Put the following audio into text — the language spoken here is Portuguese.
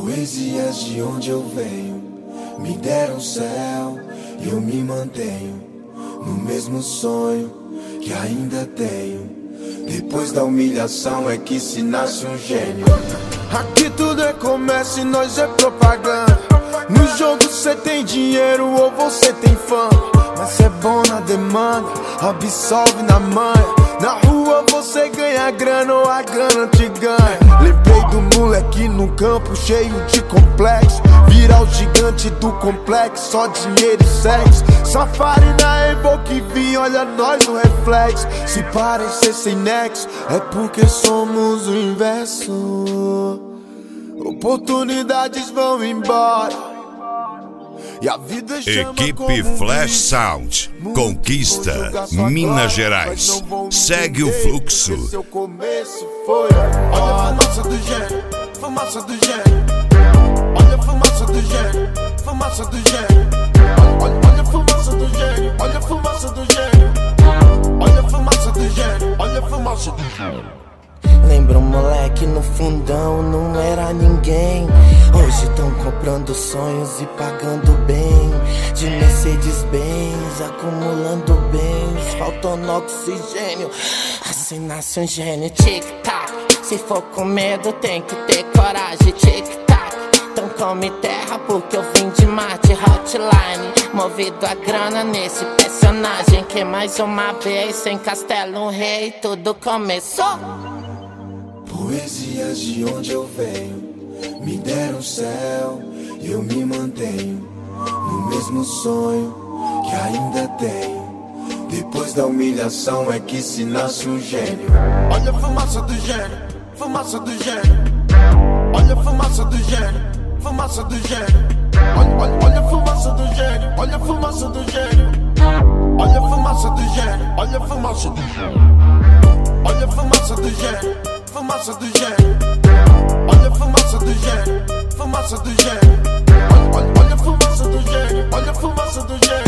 Poesias de onde eu venho me deram céu e eu me mantenho no mesmo sonho que ainda tenho. Depois da humilhação é que se nasce um gênio. Aqui tudo é comércio e nós é propaganda. No jogo cê tem dinheiro ou você tem fama, mas é bom na demanda, absolve na manha. Na rua você ganha grana ou a grana te ganha. Lembrei do moleque no campo cheio de complexo, virar o gigante do complexo, só dinheiro e sexo. Safari na Evoque vi, olha nós no reflexo. Se parecer sem nexo, é porque somos o inverso. Oportunidades vão embora e a vida chama. Equipe Flash Sound conquista Minas Gerais. Segue o fluxo. Seu começo foi. Olha a fumaça do gênio, fumaça do gênio. Olha a fumaça do gênio, fumaça do gênio. Olha a fumaça do gênio, olha a fumaça do gênio. Olha a fumaça do gênio, olha a fumaça do gênio. Lembra um moleque no fundão, não era ninguém. Hoje tão comprando sonhos e pagando bem. De Mercedes-Benz, acumulando bens, faltando oxigênio. Assim nasce um gênio. Tic-tac, se for com medo tem que ter coragem. Tic-tac, então come terra porque eu vim de Marte. Hotline, movido a grana nesse personagem. Que mais uma vez, sem castelo, um rei, tudo começou. Poesias de onde eu venho me deram céu e eu me mantenho no mesmo sonho que ainda tenho. Depois da humilhação é que se nasce um gênio. Olha a fumaça do gênio, fumaça do gênio. Olha a fumaça do gênio, fumaça do gênio. Olha a fumaça do gênio, olha a fumaça do gênio. Olha a fumaça do gênio, olha a fumaça do gênio. Olha a fumaça do gênio, fumaça do gênio. Olha a fumaça do gênio, fumaça do gênio. Olha a fumaça do gênio, olha a fumaça do gênio.